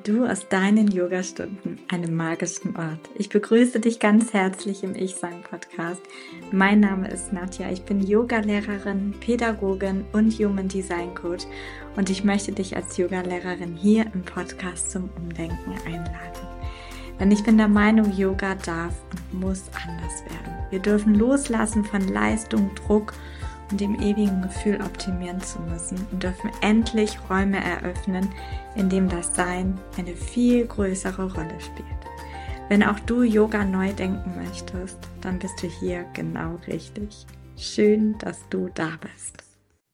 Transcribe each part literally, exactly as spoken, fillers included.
und du aus deinen Yogastunden einem magischen Ort. Ich begrüße dich ganz herzlich im Ich-Sein-Podcast. Mein Name ist Nadja, ich bin Yogalehrerin, Pädagogin und Human Design Coach und ich möchte dich als Yogalehrerin hier im Podcast zum Umdenken einladen. Denn ich bin der Meinung, Yoga darf und muss anders werden. Wir dürfen loslassen von Leistung, Druck und dem ewigen Gefühl, optimieren zu müssen und dürfen endlich Räume eröffnen, in dem das Sein eine viel größere Rolle spielt. Wenn auch du Yoga neu denken möchtest, dann bist du hier genau richtig. Schön, dass du da bist.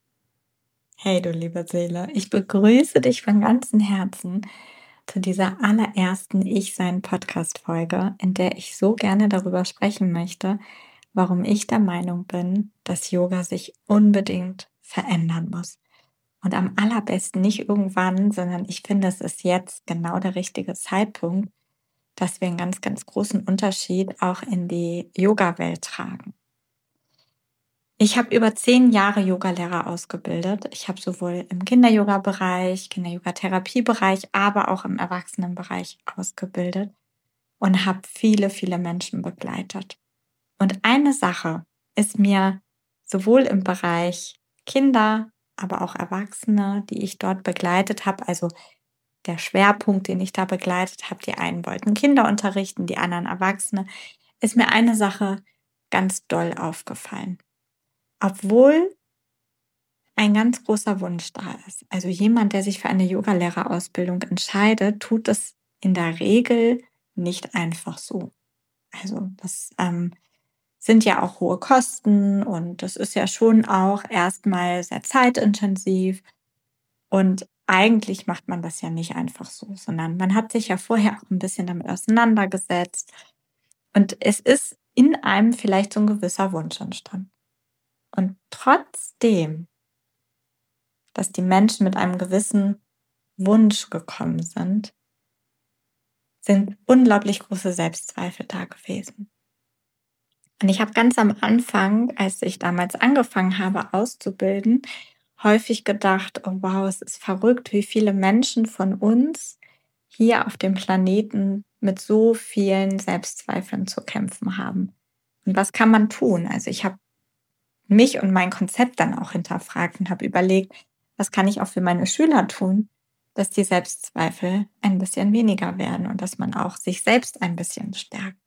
Hey du liebe Seele, ich begrüße dich von ganzem Herzen zu dieser allerersten Ich-Sein-Podcast-Folge, in der ich so gerne darüber sprechen möchte, warum ich der Meinung bin, dass Yoga sich unbedingt verändern muss. Und am allerbesten nicht irgendwann, sondern ich finde, es ist jetzt genau der richtige Zeitpunkt, dass wir einen ganz, ganz großen Unterschied auch in die Yoga-Welt tragen. Ich habe über zehn Jahre Yogalehrer ausgebildet. Ich habe sowohl im Kinder-Yoga-Bereich, Kinder-Yoga-Therapie-Bereich, aber auch im Erwachsenenbereich ausgebildet und habe viele, viele Menschen begleitet. Und eine Sache ist mir sowohl im Bereich Kinder, aber auch Erwachsene, die ich dort begleitet habe, also der Schwerpunkt, den ich da begleitet habe, die einen wollten Kinder unterrichten, die anderen Erwachsene, ist mir eine Sache ganz doll aufgefallen. Obwohl ein ganz großer Wunsch da ist. Also jemand, der sich für eine Yogalehrerausbildung entscheidet, tut es in der Regel nicht einfach so. Also das ähm, sind ja auch hohe Kosten und das ist ja schon auch erstmal sehr zeitintensiv und eigentlich macht man das ja nicht einfach so, sondern man hat sich ja vorher auch ein bisschen damit auseinandergesetzt und es ist in einem vielleicht so ein gewisser Wunsch entstanden. Und trotzdem, dass die Menschen mit einem gewissen Wunsch gekommen sind, sind unglaublich große Selbstzweifel da gewesen. Und ich habe ganz am Anfang, als ich damals angefangen habe auszubilden, häufig gedacht, oh wow, es ist verrückt, wie viele Menschen von uns hier auf dem Planeten mit so vielen Selbstzweifeln zu kämpfen haben. Und was kann man tun? Also ich habe mich und mein Konzept dann auch hinterfragt und habe überlegt, was kann ich auch für meine Schüler tun, dass die Selbstzweifel ein bisschen weniger werden und dass man auch sich selbst ein bisschen stärkt.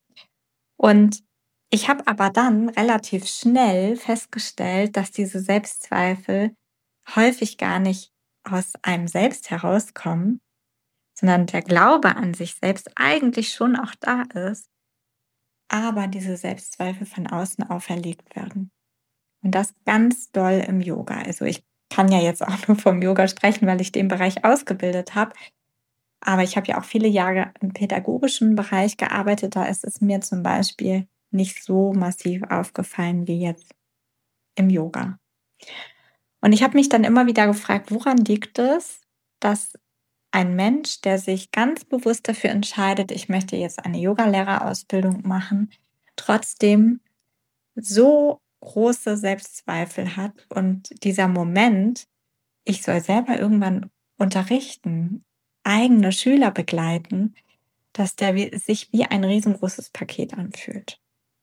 Und ich habe aber dann relativ schnell festgestellt, dass diese Selbstzweifel häufig gar nicht aus einem selbst herauskommen, sondern der Glaube an sich selbst eigentlich schon auch da ist, aber diese Selbstzweifel von außen auferlegt werden. Und das ganz doll im Yoga. Also ich kann ja jetzt auch nur vom Yoga sprechen, weil ich den Bereich ausgebildet habe. Aber ich habe ja auch viele Jahre im pädagogischen Bereich gearbeitet. Da ist es mir zum Beispiel nicht so massiv aufgefallen wie jetzt im Yoga. Und ich habe mich dann immer wieder gefragt, woran liegt es, dass ein Mensch, der sich ganz bewusst dafür entscheidet, ich möchte jetzt eine Yogalehrerausbildung machen, trotzdem so große Selbstzweifel hat und dieser Moment, ich soll selber irgendwann unterrichten, eigene Schüler begleiten, dass der wie, sich wie ein riesengroßes Paket anfühlt.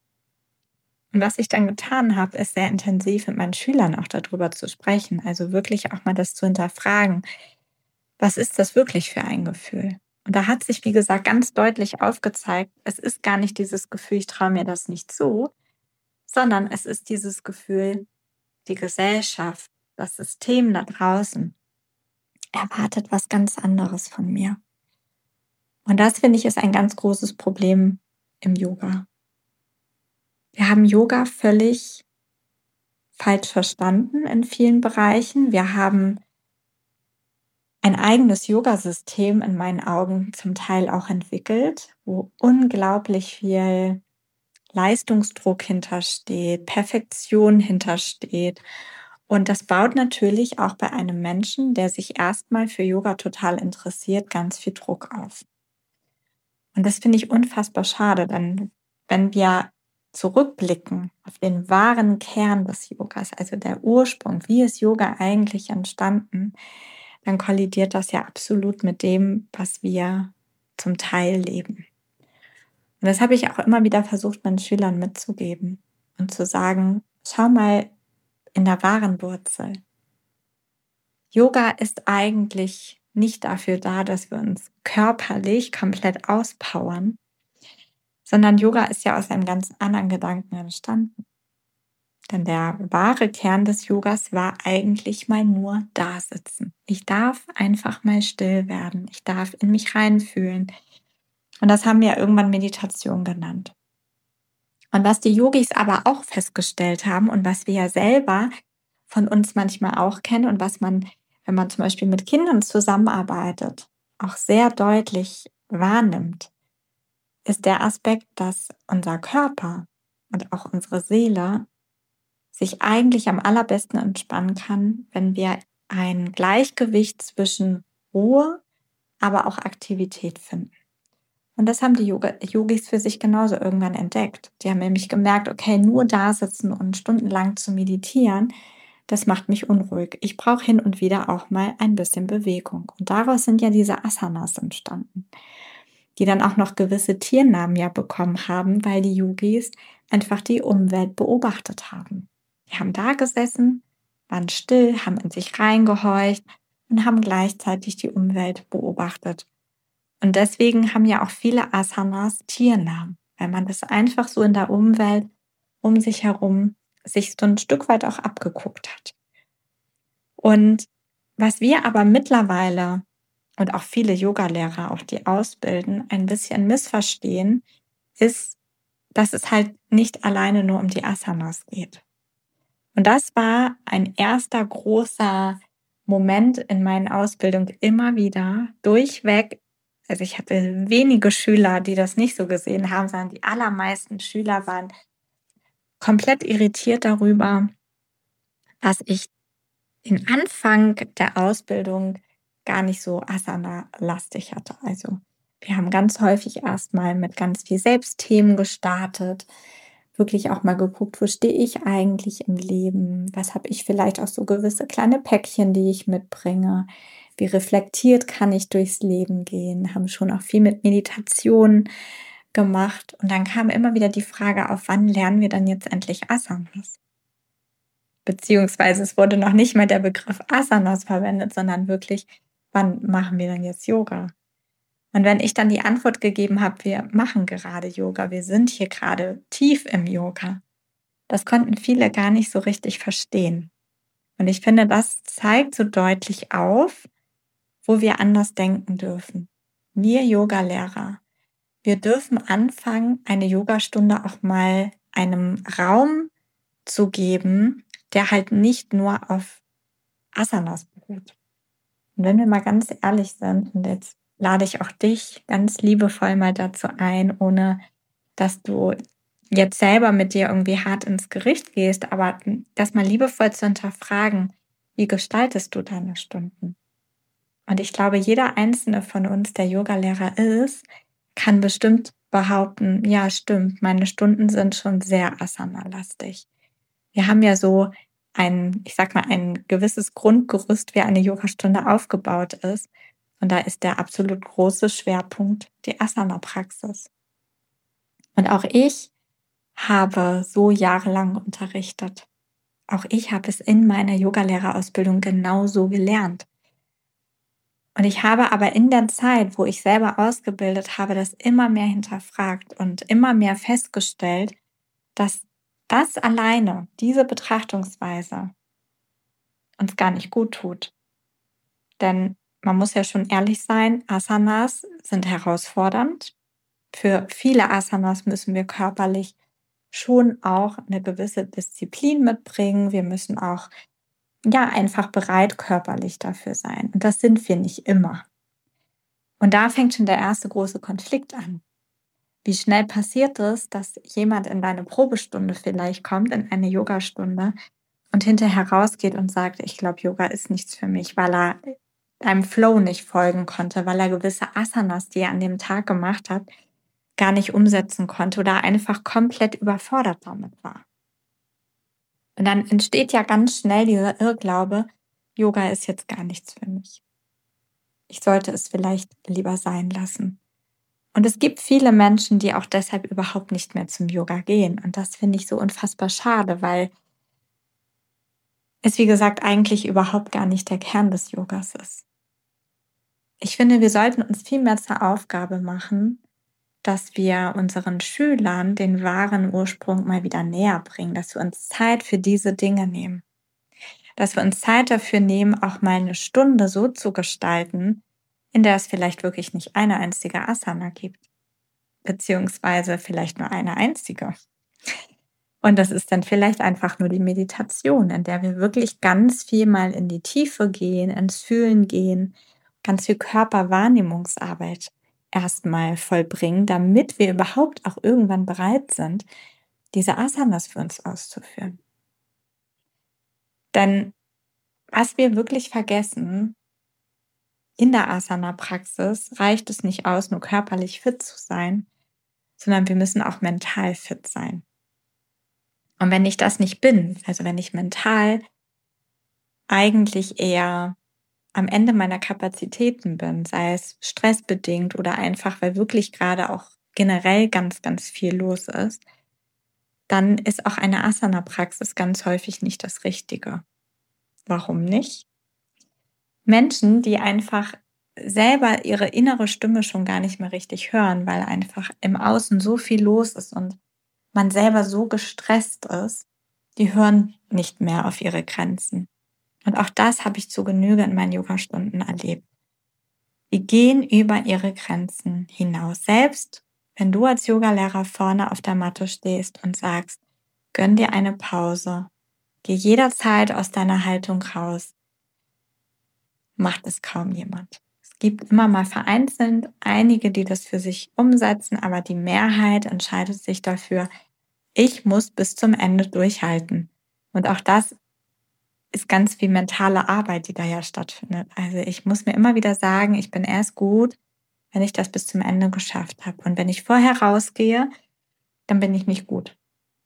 Und was ich dann getan habe, ist sehr intensiv mit meinen Schülern auch darüber zu sprechen, also wirklich auch mal das zu hinterfragen, was ist das wirklich für ein Gefühl? Und da hat sich, wie gesagt, ganz deutlich aufgezeigt, es ist gar nicht dieses Gefühl, ich traue mir das nicht zu, sondern es ist dieses Gefühl, die Gesellschaft, das System da draußen erwartet was ganz anderes von mir. Und das, finde ich, ist ein ganz großes Problem im Yoga. Wir haben Yoga völlig falsch verstanden in vielen Bereichen. Wir haben ein eigenes Yoga-System in meinen Augen zum Teil auch entwickelt, wo unglaublich viel Leistungsdruck hintersteht, Perfektion hintersteht. Und das baut natürlich auch bei einem Menschen, der sich erstmal für Yoga total interessiert, ganz viel Druck auf. Und das finde ich unfassbar schade, denn wenn wir zurückblicken auf den wahren Kern des Yogas, also der Ursprung, wie ist Yoga eigentlich entstanden, dann kollidiert das ja absolut mit dem, was wir zum Teil leben. Und das habe ich auch immer wieder versucht, meinen Schülern mitzugeben und zu sagen, schau mal in der wahren Wurzel. Yoga ist eigentlich nicht dafür da, dass wir uns körperlich komplett auspowern, sondern Yoga ist ja aus einem ganz anderen Gedanken entstanden. Denn der wahre Kern des Yogas war eigentlich mal nur da sitzen. Ich darf einfach mal still werden. Ich darf in mich reinfühlen. Und das haben wir irgendwann Meditation genannt. Und was die Yogis aber auch festgestellt haben und was wir ja selber von uns manchmal auch kennen und was man, wenn man zum Beispiel mit Kindern zusammenarbeitet, auch sehr deutlich wahrnimmt, ist der Aspekt, dass unser Körper und auch unsere Seele sich eigentlich am allerbesten entspannen kann, wenn wir ein Gleichgewicht zwischen Ruhe, aber auch Aktivität finden. Und das haben die Yoga Yogis für sich genauso irgendwann entdeckt. Die haben nämlich gemerkt, okay, nur da sitzen und stundenlang zu meditieren, das macht mich unruhig. Ich brauche hin und wieder auch mal ein bisschen Bewegung. Und daraus sind ja diese Asanas entstanden, die dann auch noch gewisse Tiernamen ja bekommen haben, weil die Yogis einfach die Umwelt beobachtet haben. Die haben da gesessen, waren still, haben in sich reingehorcht und haben gleichzeitig die Umwelt beobachtet. Und deswegen haben ja auch viele Asanas Tiernamen, weil man das einfach so in der Umwelt um sich herum sich so ein Stück weit auch abgeguckt hat. Und was wir aber mittlerweile und auch viele Yogalehrer, auch die ausbilden, ein bisschen missverstehen, ist, dass es halt nicht alleine nur um die Asanas geht. Und das war ein erster großer Moment in meiner Ausbildung immer wieder durchweg. Also ich hatte wenige Schüler, die das nicht so gesehen haben, sondern die allermeisten Schüler waren komplett irritiert darüber, dass ich den Anfang der Ausbildung gar nicht so asana-lastig hatte. Also wir haben ganz häufig erstmal mit ganz viel Selbstthemen gestartet, wirklich auch mal geguckt, wo stehe ich eigentlich im Leben, was habe ich vielleicht auch so gewisse kleine Päckchen, die ich mitbringe, wie reflektiert kann ich durchs Leben gehen, haben schon auch viel mit Meditation gemacht und dann kam immer wieder die Frage auf, wann lernen wir dann jetzt endlich Asanas? Beziehungsweise es wurde noch nicht mal der Begriff Asanas verwendet, sondern wirklich, wann machen wir denn jetzt Yoga? Und wenn ich dann die Antwort gegeben habe, wir machen gerade Yoga, wir sind hier gerade tief im Yoga, das konnten viele gar nicht so richtig verstehen. Und ich finde, das zeigt so deutlich auf, wo wir anders denken dürfen. Wir Yogalehrer, wir dürfen anfangen, eine Yogastunde auch mal einem Raum zu geben, der halt nicht nur auf Asanas beruht. Und wenn wir mal ganz ehrlich sind, und jetzt lade ich auch dich ganz liebevoll mal dazu ein, ohne dass du jetzt selber mit dir irgendwie hart ins Gericht gehst, aber das mal liebevoll zu hinterfragen, wie gestaltest du deine Stunden? Und ich glaube, jeder einzelne von uns, der Yogalehrer ist, kann bestimmt behaupten, ja, stimmt, meine Stunden sind schon sehr asana-lastig. Wir haben ja so ein, ich sag mal, ein gewisses Grundgerüst, wie eine Yogastunde aufgebaut ist. Und da ist der absolut große Schwerpunkt die Asana-Praxis. Und auch ich habe so jahrelang unterrichtet. Auch ich habe es in meiner Yogalehrerausbildung genauso gelernt. Und ich habe aber in der Zeit, wo ich selber ausgebildet habe, das immer mehr hinterfragt und immer mehr festgestellt, dass das alleine, diese Betrachtungsweise, uns gar nicht gut tut. Denn man muss ja schon ehrlich sein, Asanas sind herausfordernd. Für viele Asanas müssen wir körperlich schon auch eine gewisse Disziplin mitbringen. Wir müssen auch ja einfach bereit körperlich dafür sein. Und das sind wir nicht immer. Und da fängt schon der erste große Konflikt an. Wie schnell passiert es, dass jemand in deine Probestunde vielleicht kommt, in eine Yogastunde und hinterher rausgeht und sagt, ich glaube, Yoga ist nichts für mich, weil er einem Flow nicht folgen konnte, weil er gewisse Asanas, die er an dem Tag gemacht hat, gar nicht umsetzen konnte oder einfach komplett überfordert damit war. Und dann entsteht ja ganz schnell dieser Irrglaube, Yoga ist jetzt gar nichts für mich. ich sollte es vielleicht lieber sein lassen. Und es gibt viele Menschen, die auch deshalb überhaupt nicht mehr zum Yoga gehen. Und das finde ich so unfassbar schade, weil es, wie gesagt, eigentlich überhaupt gar nicht der Kern des Yogas ist. Ich finde, wir sollten uns viel mehr zur Aufgabe machen, dass wir unseren Schülern den wahren Ursprung mal wieder näher bringen, dass wir uns Zeit für diese Dinge nehmen, dass wir uns Zeit dafür nehmen, auch mal eine Stunde so zu gestalten, in der es vielleicht wirklich nicht eine einzige Asana gibt, beziehungsweise vielleicht nur eine einzige. Und das ist dann vielleicht einfach nur die Meditation, in der wir wirklich ganz viel mal in die Tiefe gehen, ins Fühlen gehen, ganz viel Körperwahrnehmungsarbeit erstmal vollbringen, damit wir überhaupt auch irgendwann bereit sind, diese Asanas für uns auszuführen. Denn was wir wirklich vergessen, in der Asana-Praxis reicht es nicht aus, nur körperlich fit zu sein, sondern wir müssen auch mental fit sein. Und wenn ich das nicht bin, also wenn ich mental eigentlich eher am Ende meiner Kapazitäten bin, sei es stressbedingt oder einfach, weil wirklich gerade auch generell ganz, ganz viel los ist, dann ist auch eine Asana-Praxis ganz häufig nicht das Richtige. Warum nicht? Menschen, die einfach selber ihre innere Stimme schon gar nicht mehr richtig hören, weil einfach im Außen so viel los ist und man selber so gestresst ist, die hören nicht mehr auf ihre Grenzen. Und auch das habe ich zu Genüge in meinen Yogastunden erlebt. Die gehen über ihre Grenzen hinaus. Selbst wenn du als Yogalehrer vorne auf der Matte stehst und sagst, gönn dir eine Pause, geh jederzeit aus deiner Haltung raus, macht es kaum jemand. Es gibt immer mal vereinzelt einige, die das für sich umsetzen, aber die Mehrheit entscheidet sich dafür, ich muss bis zum Ende durchhalten. Und auch das ist ganz viel mentale Arbeit, die da ja stattfindet. Also ich muss mir immer wieder sagen, ich bin erst gut, wenn ich das bis zum Ende geschafft habe. Und wenn ich vorher rausgehe, dann bin ich nicht gut.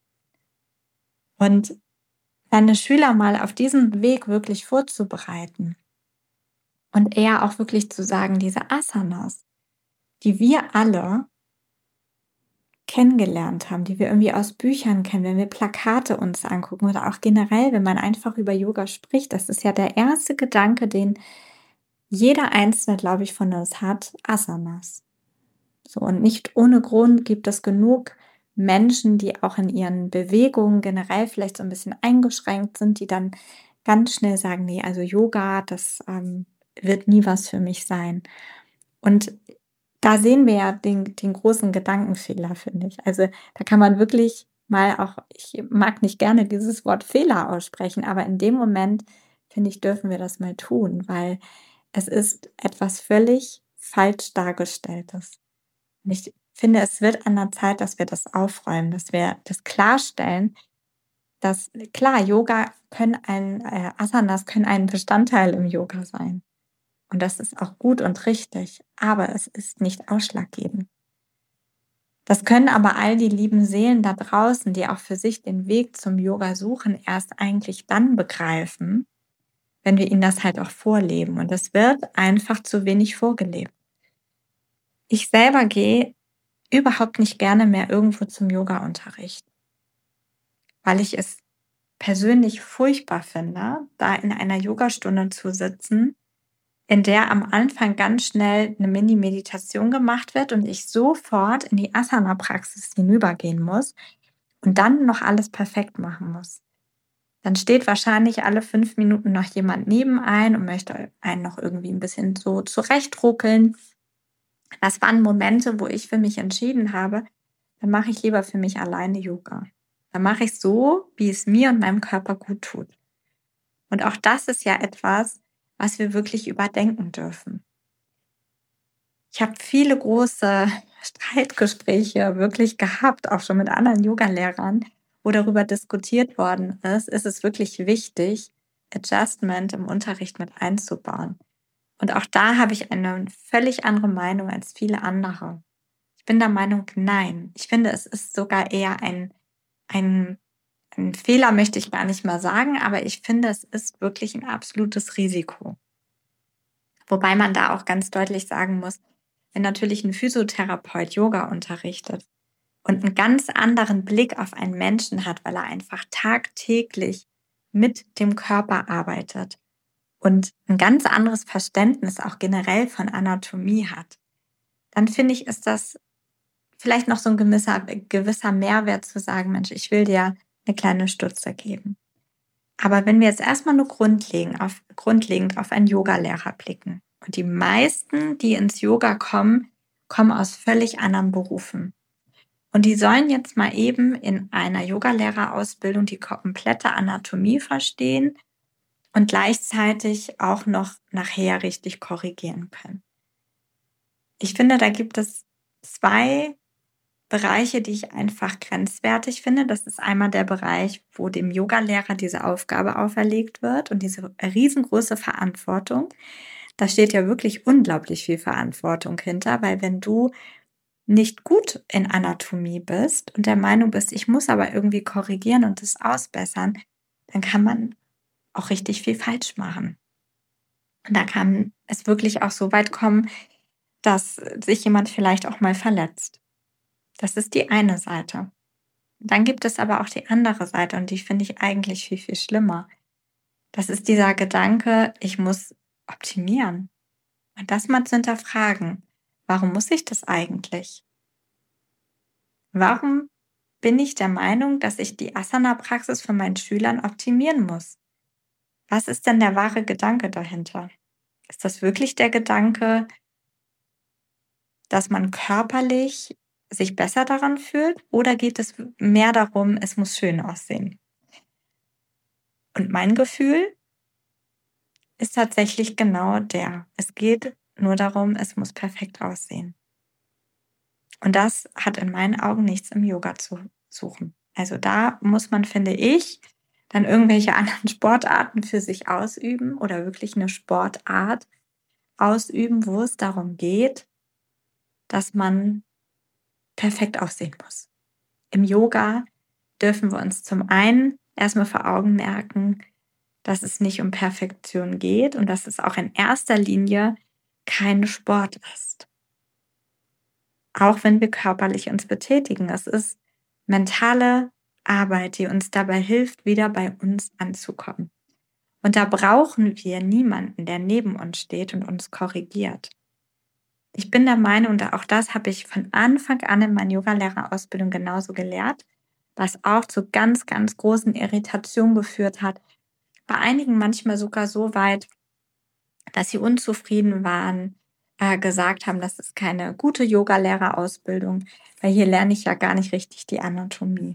Und deine Schüler mal auf diesen Weg wirklich vorzubereiten und eher auch wirklich zu sagen, diese Asanas, die wir alle kennengelernt haben, die wir irgendwie aus Büchern kennen, wenn wir Plakate uns angucken oder auch generell, wenn man einfach über Yoga spricht, das ist ja der erste Gedanke, den jeder Einzelne, glaube ich, von uns hat, Asanas. So, und nicht ohne Grund gibt es genug Menschen, die auch in ihren Bewegungen generell vielleicht so ein bisschen eingeschränkt sind, die dann ganz schnell sagen, nee, also Yoga, das ähm, wird nie was für mich sein. Und da sehen wir ja den, den großen Gedankenfehler, finde ich. Also da kann man wirklich mal auch, ich mag nicht gerne dieses Wort Fehler aussprechen, aber in dem Moment, finde ich, dürfen wir das mal tun, weil es ist etwas völlig falsch Dargestelltes. Und ich finde, es wird an der Zeit, dass wir das aufräumen, dass wir das klarstellen, dass klar, Yoga können ein, äh, Asanas können ein Bestandteil im Yoga sein. Und das ist auch gut und richtig, aber es ist nicht ausschlaggebend. Das können aber all die lieben Seelen da draußen, die auch für sich den Weg zum Yoga suchen, erst eigentlich dann begreifen, wenn wir ihnen das halt auch vorleben. Und es wird einfach zu wenig vorgelebt. Ich selber gehe überhaupt nicht gerne mehr irgendwo zum Yoga-Unterricht, weil ich es persönlich furchtbar finde, da in einer Yogastunde zu sitzen, in der am Anfang ganz schnell eine Mini-Meditation gemacht wird und ich sofort in die Asana-Praxis hinübergehen muss und dann noch alles perfekt machen muss. Dann steht wahrscheinlich alle fünf Minuten noch jemand neben ein und möchte einen noch irgendwie ein bisschen so zurechtruckeln. Das waren Momente, wo ich für mich entschieden habe, dann mache ich lieber für mich alleine Yoga. Dann mache ich so, wie es mir und meinem Körper gut tut. Und auch das ist ja etwas, was wir wirklich überdenken dürfen. Ich habe viele große Streitgespräche wirklich gehabt, auch schon mit anderen Yogalehrern, wo darüber diskutiert worden ist, ist es wirklich wichtig, Adjustment im Unterricht mit einzubauen. Und auch da habe ich eine völlig andere Meinung als viele andere. Ich bin der Meinung, nein. Ich finde, es ist sogar eher ein, ein, ein Fehler, möchte ich gar nicht mal sagen, aber ich finde, es ist wirklich ein absolutes Risiko. Wobei man da auch ganz deutlich sagen muss, wenn natürlich ein Physiotherapeut Yoga unterrichtet und einen ganz anderen Blick auf einen Menschen hat, weil er einfach tagtäglich mit dem Körper arbeitet und ein ganz anderes Verständnis auch generell von Anatomie hat, dann finde ich, ist das vielleicht noch so ein gewisser, gewisser Mehrwert zu sagen, Mensch, ich will dir eine kleine Stütze geben. Aber wenn wir jetzt erstmal nur grundlegend auf, grundlegend auf einen Yogalehrer blicken und die meisten, die ins Yoga kommen, kommen aus völlig anderen Berufen. Und die sollen jetzt mal eben in einer Yogalehrerausbildung die komplette Anatomie verstehen und gleichzeitig auch noch nachher richtig korrigieren können. Ich finde, da gibt es zwei Bereiche, die ich einfach grenzwertig finde. Das ist einmal der Bereich, wo dem Yogalehrer diese Aufgabe auferlegt wird und diese riesengroße Verantwortung. Da steht ja wirklich unglaublich viel Verantwortung hinter, weil wenn du nicht gut in Anatomie bist und der Meinung bist, ich muss aber irgendwie korrigieren und das ausbessern, dann kann man auch richtig viel falsch machen. Und da kann es wirklich auch so weit kommen, dass sich jemand vielleicht auch mal verletzt. Das ist die eine Seite. Dann gibt es aber auch die andere Seite und die finde ich eigentlich viel, viel schlimmer. Das ist dieser Gedanke, ich muss optimieren. Und das mal zu hinterfragen. Warum muss ich das eigentlich? Warum bin ich der Meinung, dass ich die Asana-Praxis von meinen Schülern optimieren muss? Was ist denn der wahre Gedanke dahinter? Ist das wirklich der Gedanke, dass man körperlich sich besser daran fühlt? Oder geht es mehr darum, es muss schön aussehen? Und mein Gefühl ist tatsächlich genau der. Es geht nur darum, es muss perfekt aussehen. Und das hat in meinen Augen nichts im Yoga zu suchen. Also da muss man, finde ich, dann irgendwelche anderen Sportarten für sich ausüben oder wirklich eine Sportart ausüben, wo es darum geht, dass man perfekt aussehen muss. Im Yoga dürfen wir uns zum einen erstmal vor Augen merken, dass es nicht um Perfektion geht und dass es auch in erster Linie kein Sport ist. Auch wenn wir körperlich uns betätigen. Es ist mentale Arbeit, die uns dabei hilft, wieder bei uns anzukommen. Und da brauchen wir niemanden, der neben uns steht und uns korrigiert. Ich bin der Meinung, und auch das habe ich von Anfang an in meiner Yogalehrerausbildung genauso gelehrt, was auch zu ganz, ganz großen Irritationen geführt hat. Bei einigen manchmal sogar so weit, dass sie unzufrieden waren, äh, gesagt haben, das ist keine gute Yogalehrerausbildung, weil hier lerne ich ja gar nicht richtig die Anatomie.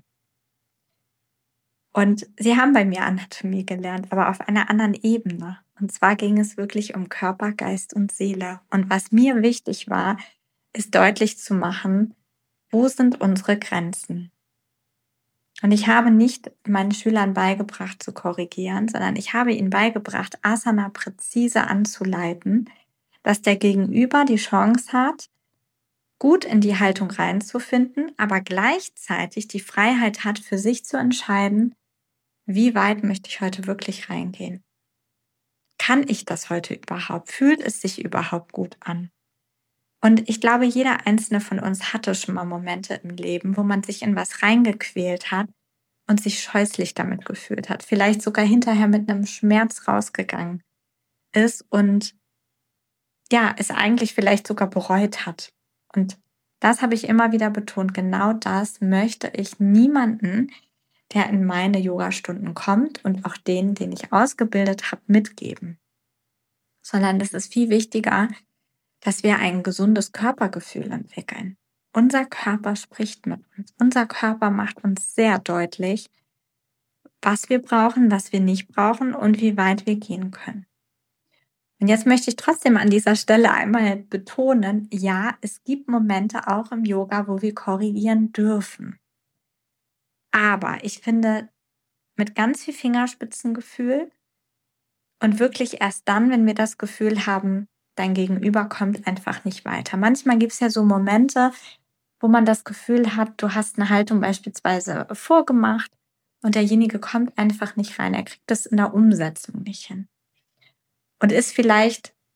Und sie haben bei mir Anatomie gelernt, aber auf einer anderen Ebene. Und zwar ging es wirklich um Körper, Geist und Seele. Und was mir wichtig war, ist deutlich zu machen, wo sind unsere Grenzen? Und ich habe nicht meinen Schülern beigebracht zu korrigieren, sondern ich habe ihnen beigebracht, Asana präzise anzuleiten, dass der Gegenüber die Chance hat, gut in die Haltung reinzufinden, aber gleichzeitig die Freiheit hat, für sich zu entscheiden, wie weit möchte ich heute wirklich reingehen? Kann ich das heute überhaupt? Fühlt es sich überhaupt gut an? Und ich glaube, jeder einzelne von uns hatte schon mal Momente im Leben, wo man sich in was reingequält hat und sich scheußlich damit gefühlt hat. Vielleicht sogar hinterher mit einem Schmerz rausgegangen ist und ja, es eigentlich vielleicht sogar bereut hat. Und das habe ich immer wieder betont. Genau das möchte ich niemanden, der in meine Yogastunden kommt und auch den, den ich ausgebildet habe, mitgeben. Sondern es ist viel wichtiger, dass wir ein gesundes Körpergefühl entwickeln. Unser Körper spricht mit uns. Unser Körper macht uns sehr deutlich, was wir brauchen, was wir nicht brauchen und wie weit wir gehen können. Und jetzt möchte ich trotzdem an dieser Stelle einmal betonen, ja, es gibt Momente auch im Yoga, wo wir korrigieren dürfen. Aber ich finde, mit ganz viel Fingerspitzengefühl und wirklich erst dann, wenn wir das Gefühl haben, dein Gegenüber kommt einfach nicht weiter. Manchmal gibt es ja so Momente, wo man das Gefühl hat, du hast eine Haltung beispielsweise vorgemacht und derjenige kommt einfach nicht rein. Er kriegt das in der Umsetzung nicht hin. Und ist vielleicht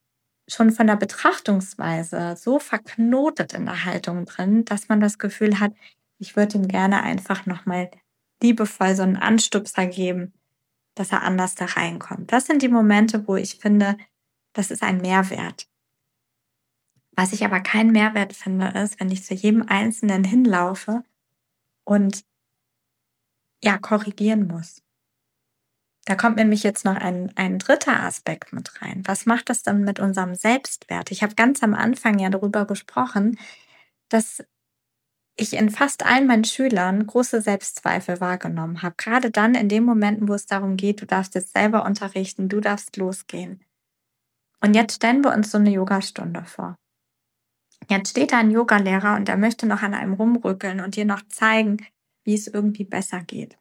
schon von der Betrachtungsweise so verknotet in der Haltung drin, dass man das Gefühl hat, ich würde ihm gerne einfach nochmal liebevoll so einen Anstupser geben, dass er anders da reinkommt. Das sind die Momente, wo ich finde, das ist ein Mehrwert. Was ich aber keinen Mehrwert finde, ist, wenn ich zu jedem Einzelnen hinlaufe und ja, korrigieren muss. Da kommt nämlich jetzt noch ein, ein dritter Aspekt mit rein. Was macht das dann mit unserem Selbstwert? Ich habe ganz am Anfang ja darüber gesprochen, dass ich in fast allen meinen Schülern große Selbstzweifel wahrgenommen habe. Gerade dann in den Momenten, wo es darum geht, du darfst jetzt selber unterrichten, du darfst losgehen. Und jetzt stellen wir uns so eine Yogastunde vor. Jetzt steht da ein Yogalehrer und er möchte noch an einem rumrückeln und dir noch zeigen, wie es irgendwie besser geht.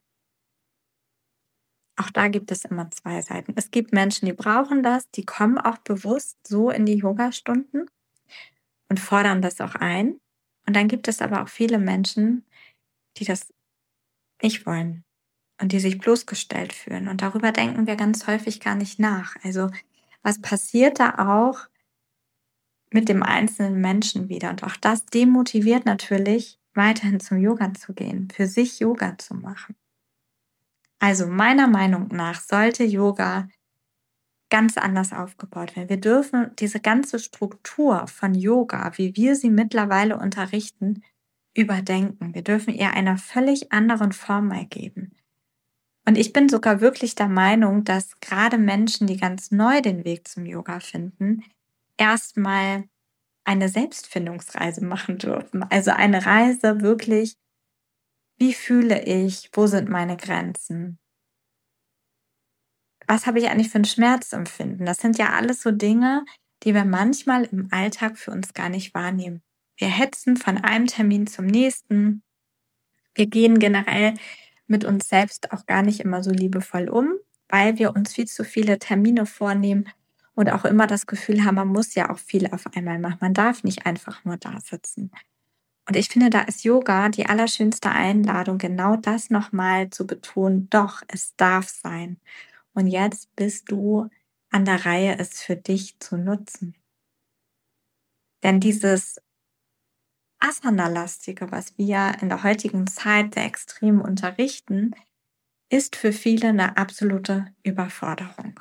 Auch da gibt es immer zwei Seiten. Es gibt Menschen, die brauchen das, die kommen auch bewusst so in die Yogastunden und fordern das auch ein. Und dann gibt es aber auch viele Menschen, die das nicht wollen und die sich bloßgestellt fühlen. Und darüber denken wir ganz häufig gar nicht nach. Also was passiert da auch mit dem einzelnen Menschen wieder? Und auch das demotiviert natürlich, weiterhin zum Yoga zu gehen, für sich Yoga zu machen. Also meiner Meinung nach sollte Yoga ganz anders aufgebaut werden. Wir dürfen diese ganze Struktur von Yoga, wie wir sie mittlerweile unterrichten, überdenken. Wir dürfen ihr einer völlig anderen Form mal geben. Und ich bin sogar wirklich der Meinung, dass gerade Menschen, die ganz neu den Weg zum Yoga finden, erstmal eine Selbstfindungsreise machen dürfen. Also eine Reise wirklich, wie fühle ich, wo sind meine Grenzen? Was habe ich eigentlich für ein Schmerzempfinden? Das sind ja alles so Dinge, die wir manchmal im Alltag für uns gar nicht wahrnehmen. Wir hetzen von einem Termin zum nächsten. Wir gehen generell mit uns selbst auch gar nicht immer so liebevoll um, weil wir uns viel zu viele Termine vornehmen und auch immer das Gefühl haben, man muss ja auch viel auf einmal machen. Man darf nicht einfach nur da sitzen. Und ich finde, da ist Yoga die allerschönste Einladung, genau das nochmal zu betonen. Doch, es darf sein. Und jetzt bist du an der Reihe, es für dich zu nutzen. Denn dieses Asana-lastige, was wir in der heutigen Zeit sehr extrem unterrichten, ist für viele eine absolute Überforderung.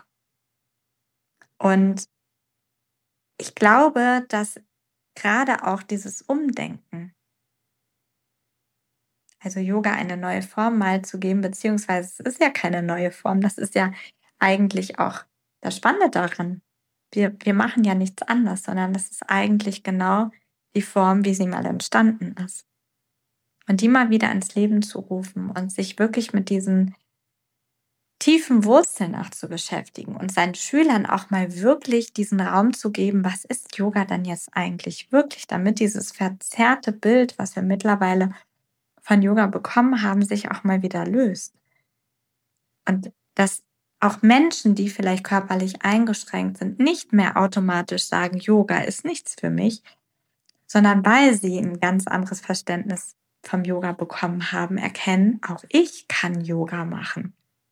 Und ich glaube, dass gerade auch dieses Umdenken, also Yoga eine neue Form mal zu geben, beziehungsweise es ist ja keine neue Form, das ist ja eigentlich auch das Spannende daran. Wir, wir machen ja nichts anderes, sondern das ist eigentlich genau die Form, wie sie mal entstanden ist. Und die mal wieder ins Leben zu rufen und sich wirklich mit diesen tiefen Wurzeln auch zu beschäftigen und seinen Schülern auch mal wirklich diesen Raum zu geben, was ist Yoga denn jetzt eigentlich wirklich, damit dieses verzerrte Bild, was wir mittlerweile von Yoga bekommen haben, sich auch mal wieder löst. Und dass auch Menschen, die vielleicht körperlich eingeschränkt sind, nicht mehr automatisch sagen, Yoga ist nichts für mich, sondern weil sie ein ganz anderes Verständnis vom Yoga bekommen haben, erkennen, auch ich kann Yoga machen.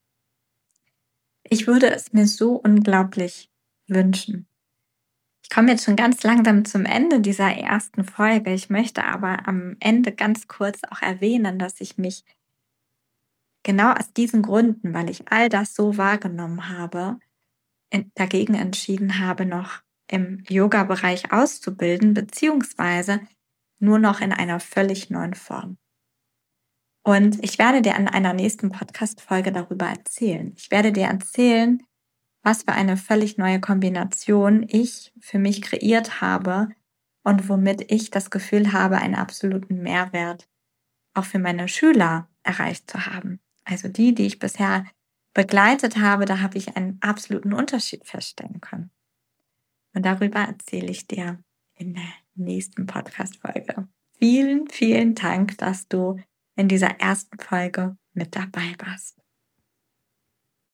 Ich würde es mir so unglaublich wünschen. Ich komme jetzt schon ganz langsam zum Ende dieser ersten Folge. Ich möchte aber am Ende ganz kurz auch erwähnen, dass ich mich genau aus diesen Gründen, weil ich all das so wahrgenommen habe, dagegen entschieden habe, noch im Yoga-Bereich auszubilden, beziehungsweise nur noch in einer völlig neuen Form. Und ich werde dir an einer nächsten Podcast-Folge darüber erzählen. Ich werde dir erzählen, was für eine völlig neue Kombination ich für mich kreiert habe und womit ich das Gefühl habe, einen absoluten Mehrwert auch für meine Schüler erreicht zu haben. Also die, die ich bisher begleitet habe, da habe ich einen absoluten Unterschied feststellen können. Und darüber erzähle ich dir in der nächsten Podcast-Folge. Vielen, vielen Dank, dass du in dieser ersten Folge mit dabei warst.